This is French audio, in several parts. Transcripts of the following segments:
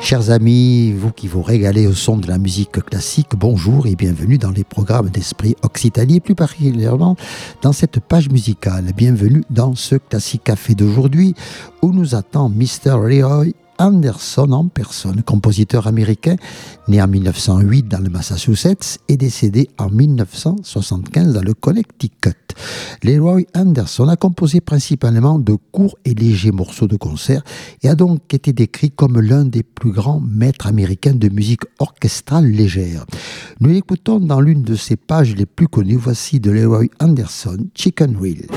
Chers amis, vous qui vous régalez au son de la musique classique, bonjour et bienvenue dans les programmes d'Esprit Occitanie, plus particulièrement dans cette page musicale. Bienvenue dans ce Classique Café d'aujourd'hui où nous attend Mr. Leroy Anderson en personne, compositeur américain, né en 1908 dans le Massachusetts et décédé en 1975 dans le Connecticut. Leroy Anderson a composé principalement de courts et légers morceaux de concert et a donc été décrit comme l'un des plus grands maîtres américains de musique orchestrale légère. Nous l'écoutons dans l'une de ses pages les plus connues. Voici de Leroy Anderson, Chicken Reel.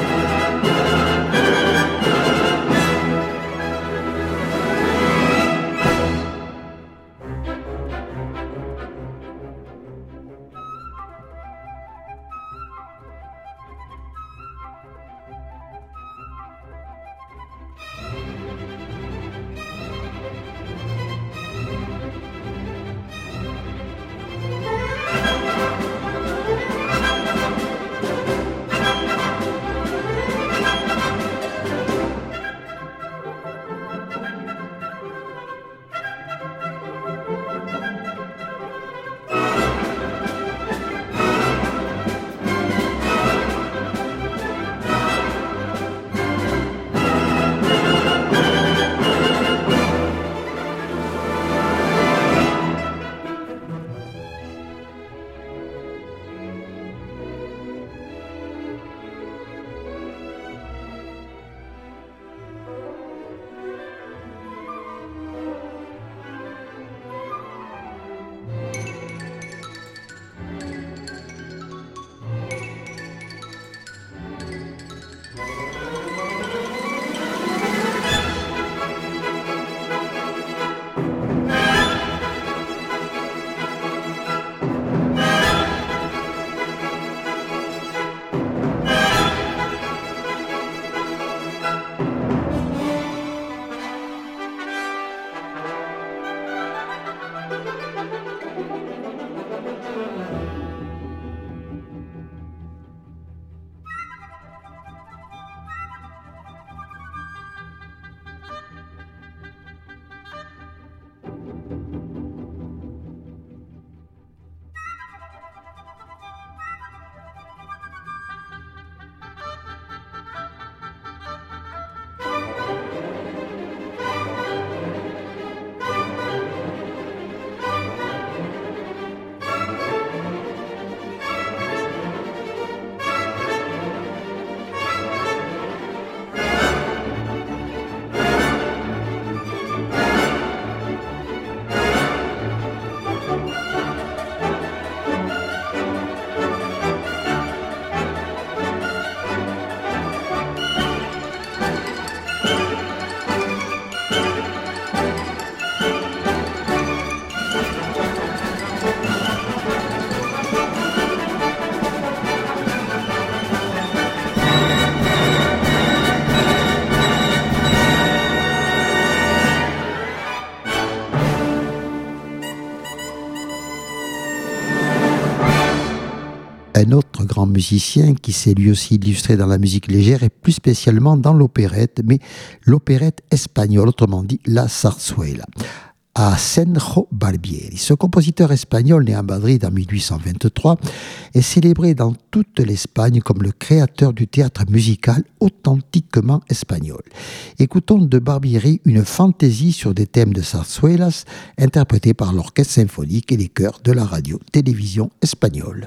Un autre grand musicien qui s'est lui aussi illustré dans la musique légère et plus spécialement dans l'opérette, mais l'opérette espagnole, autrement dit la zarzuela. Asenjo Barbieri. Ce compositeur espagnol né à Madrid en 1823 est célébré dans toute l'Espagne comme le créateur du théâtre musical authentiquement espagnol. Écoutons de Barbieri une fantaisie sur des thèmes de zarzuelas interprétés par l'orchestre symphonique et les chœurs de la radio-télévision espagnole.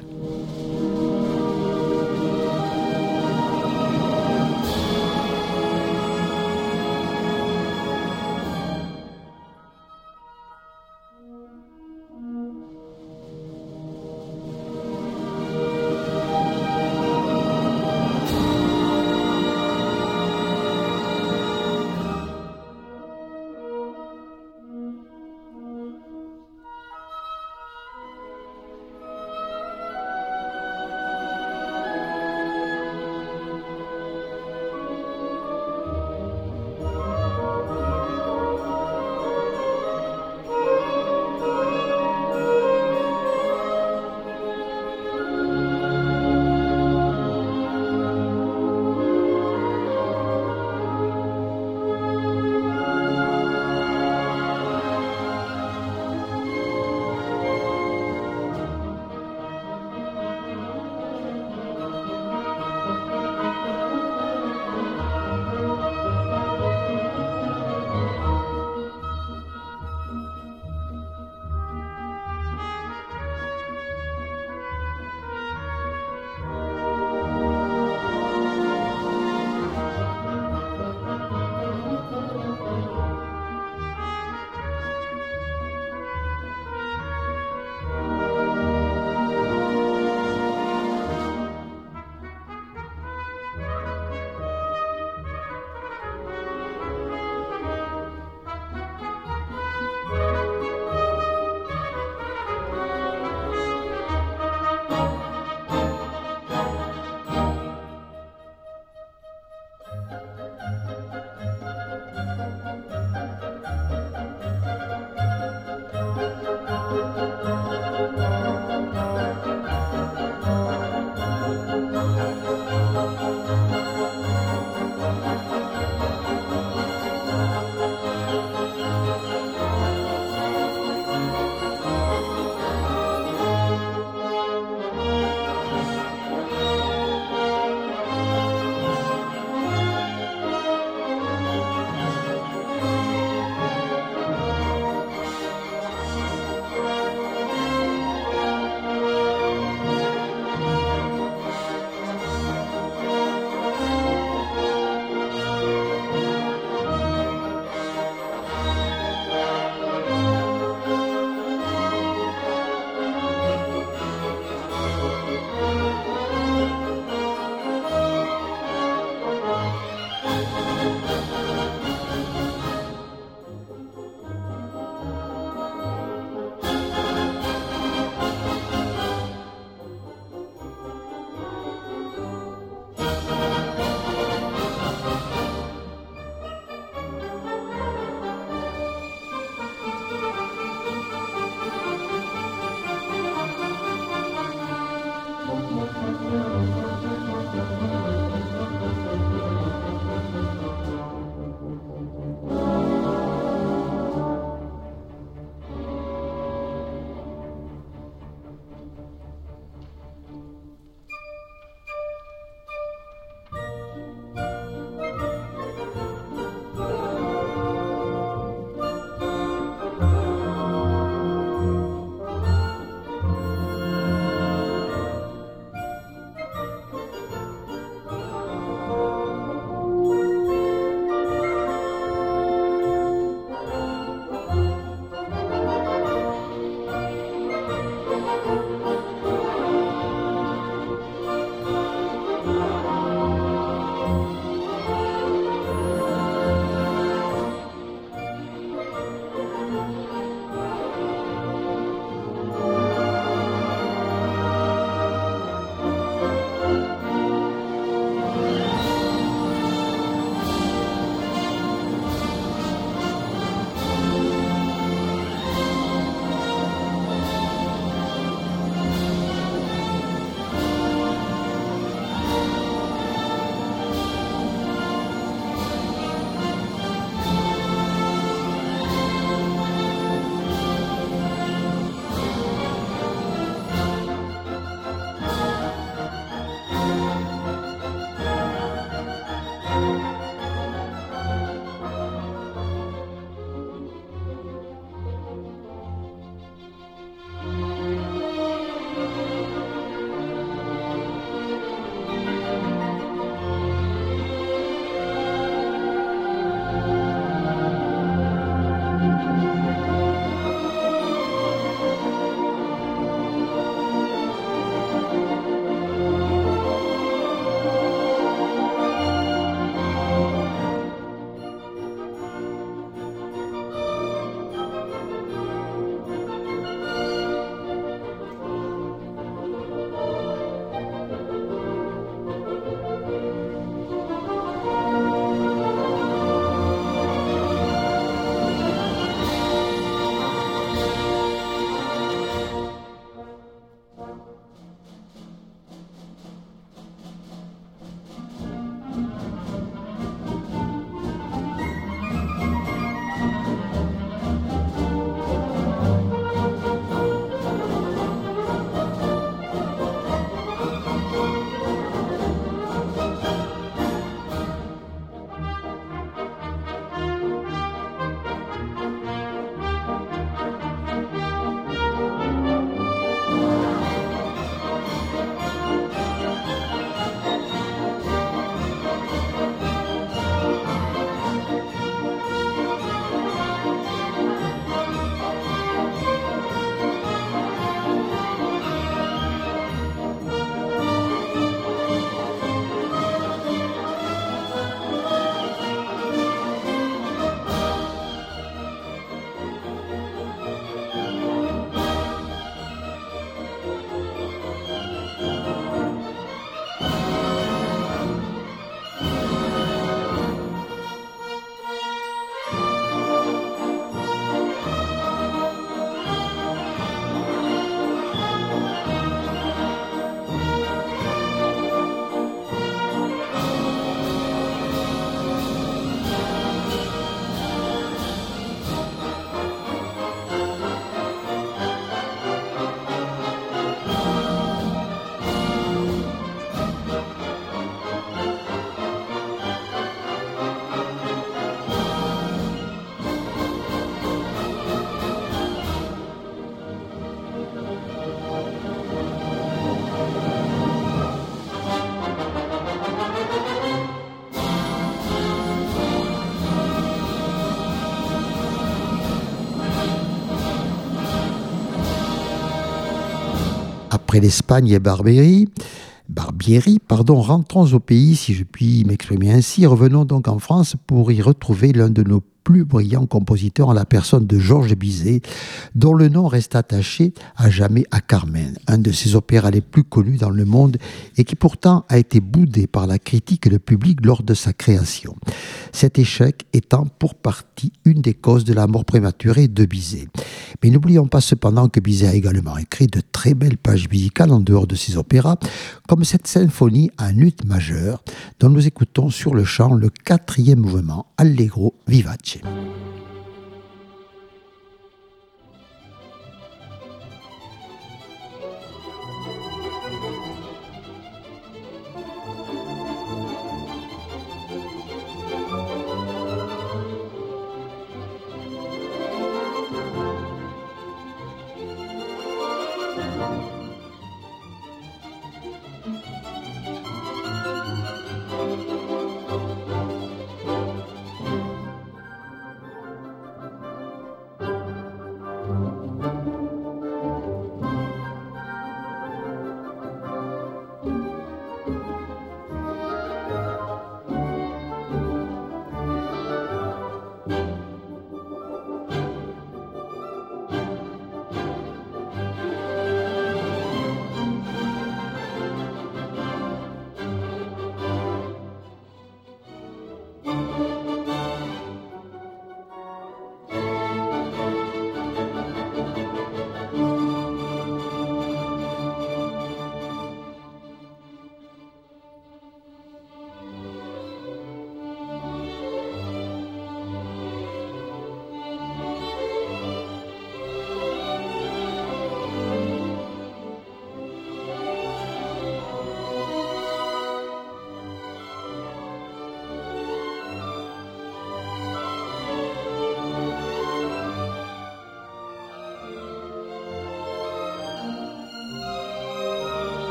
Après l'Espagne et Barbieri, rentrons au pays, si je puis m'exprimer ainsi, et revenons donc en France pour y retrouver l'un de nos plus brillants compositeurs en la personne de Georges Bizet, dont le nom reste attaché à jamais à Carmen, un de ses opéras les plus connus dans le monde et qui pourtant a été boudé par la critique et le public lors de sa création. Cet échec étant pour partie une des causes de la mort prématurée de Bizet. Mais n'oublions pas cependant que Bizet a également écrit de très belles pages musicales en dehors de ses opéras, comme cette symphonie en ut majeur, dont nous écoutons sur le chant le 4e mouvement, Allegro vivace.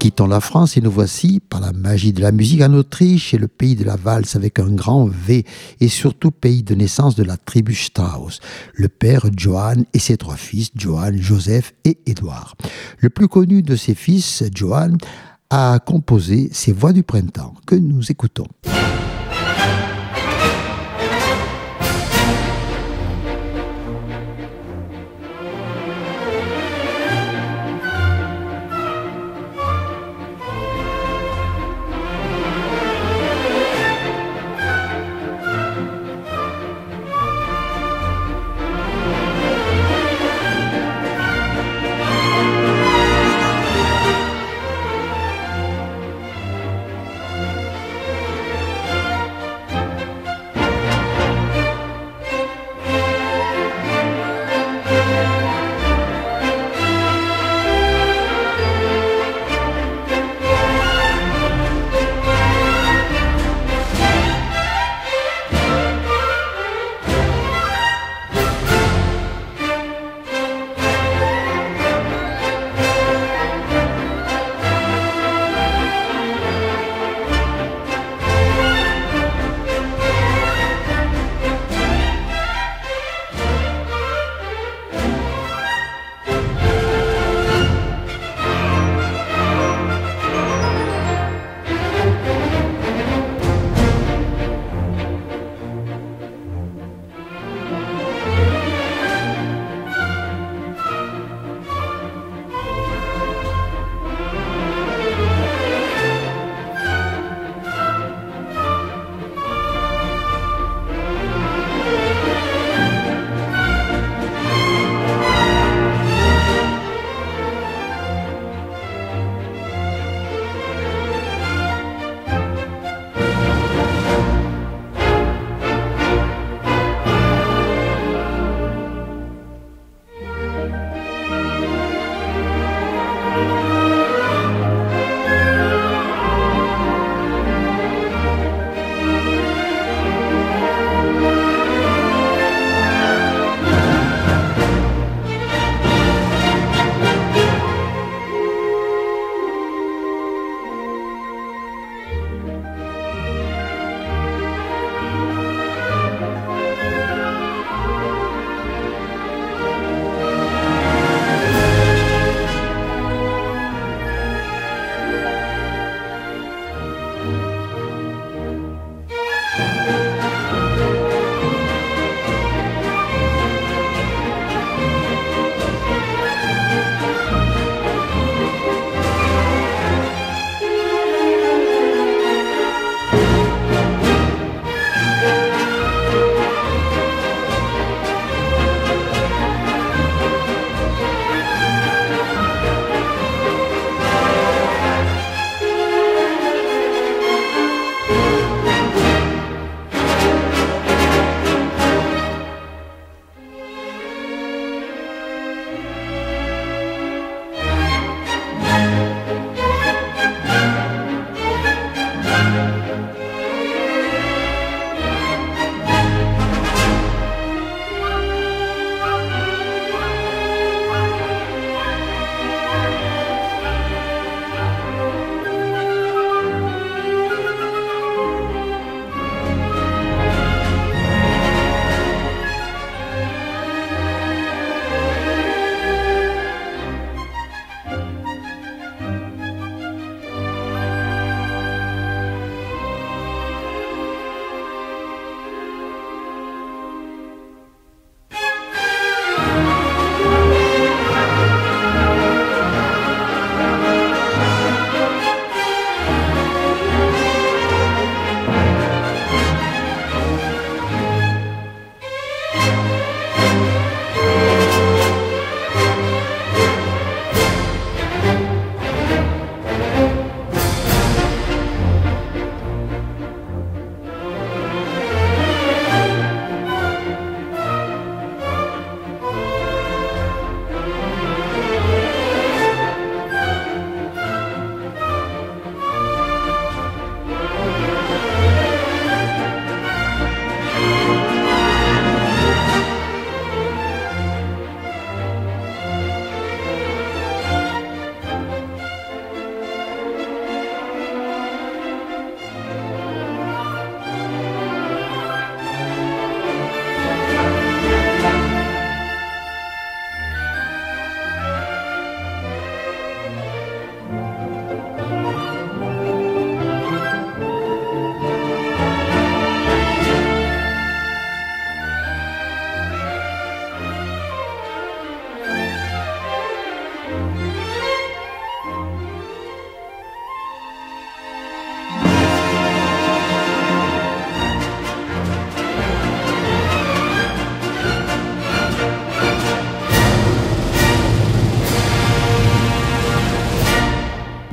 Quittons la France et nous voici, par la magie de la musique, en Autriche et le pays de la valse avec un grand V et surtout pays de naissance de la tribu Strauss, le père Johann et ses trois fils, Johann, Joseph et Édouard. Le plus connu de ses fils, Johann, a composé ces voix du printemps que nous écoutons.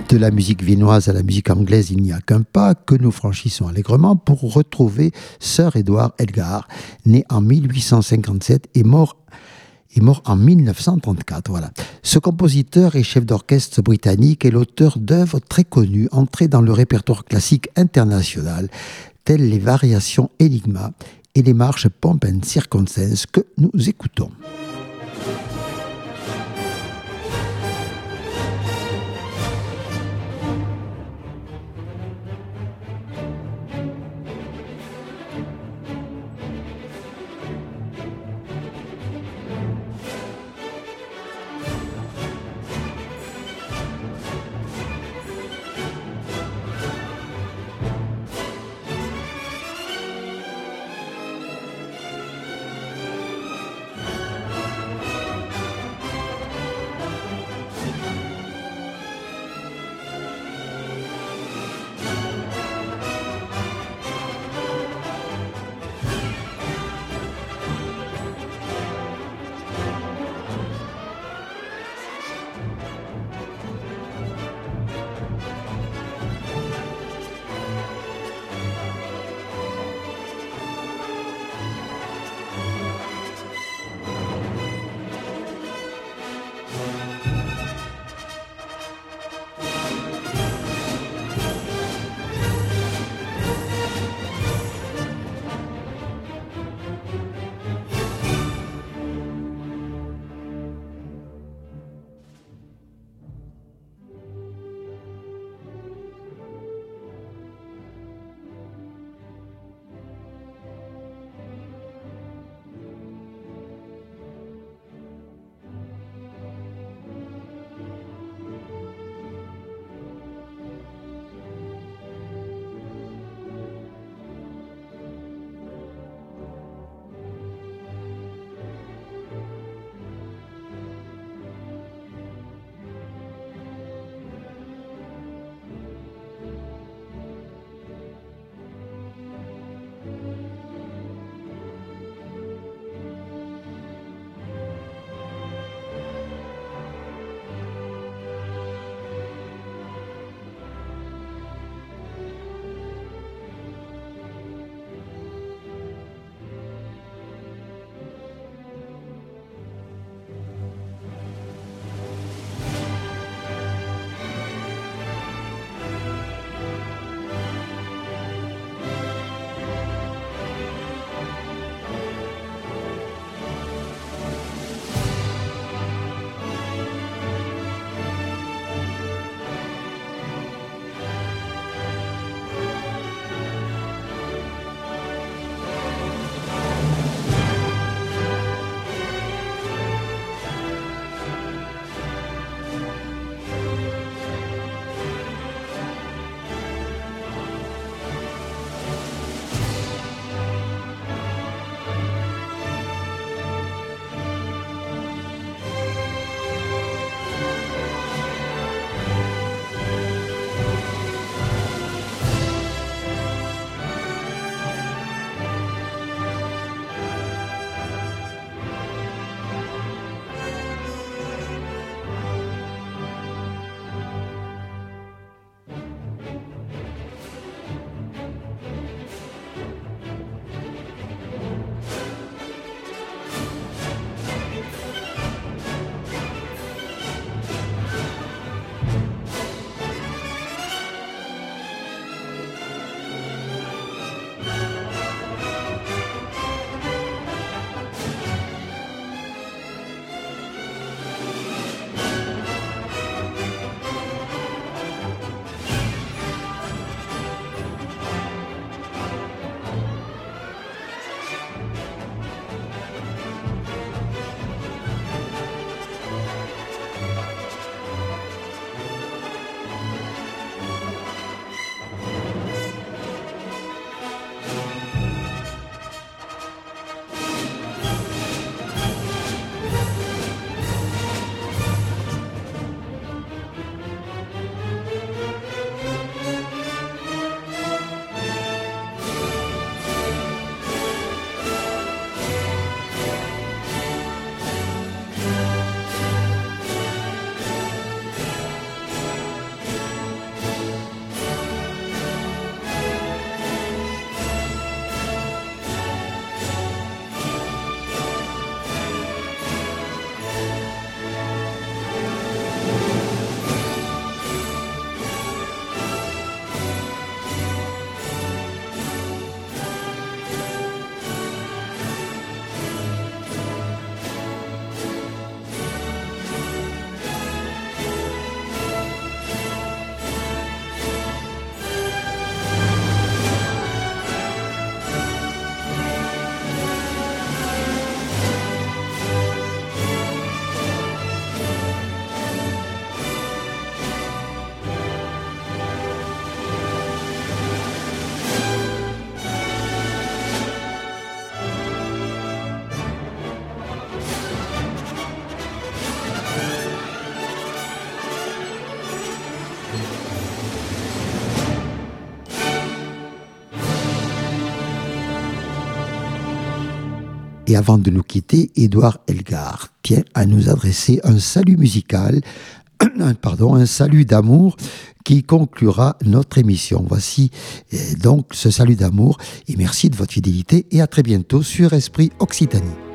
De la musique viennoise à la musique anglaise, il n'y a qu'un pas que nous franchissons allègrement pour retrouver Sir Edward Elgar, né en 1857 et mort en 1934. Voilà. Ce compositeur et chef d'orchestre britannique est l'auteur d'œuvres très connues, entrées dans le répertoire classique international, telles les variations Enigma et les marches Pomp and Circumstance que nous écoutons. Et avant de nous quitter, Édouard Elgar tient à nous adresser un salut musical, un salut d'amour qui conclura notre émission. Voici donc ce salut d'amour et merci de votre fidélité et à très bientôt sur Esprit Occitanie.